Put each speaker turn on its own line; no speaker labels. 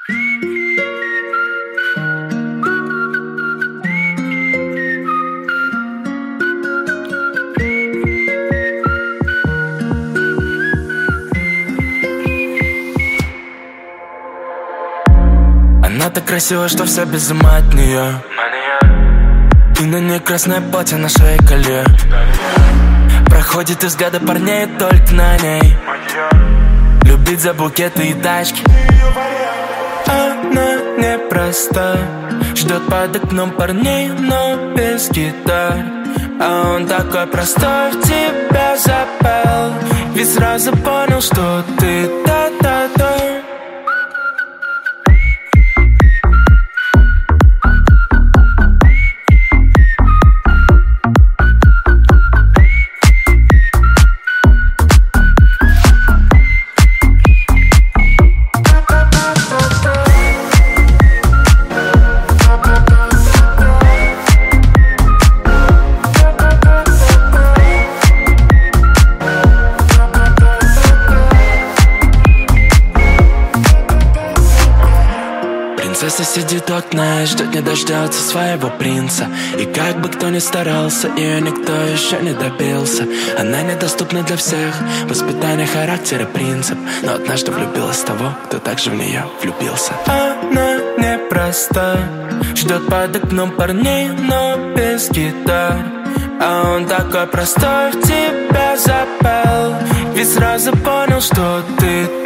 Она так красива, что все без ума от нее. И на ней красное платье, на шее колье. Проходит из года парней, только на ней любить за букеты и тачки. Она непроста, ждет под окном парней, но без гитар. А он такой простой, в тебя запал. Ведь сразу понял, что ты та-та-та. Принцесса сидит у окна и ждет, не дождется своего принца. И как бы кто ни старался, ее никто еще не добился. Она недоступна для всех, воспитание характера принцип. Но однажды влюбилась в того, кто также в нее влюбился. Она непроста, ждет под окном парней, но без гитар. А он такой простой, в тебя запал. Ведь сразу понял, что ты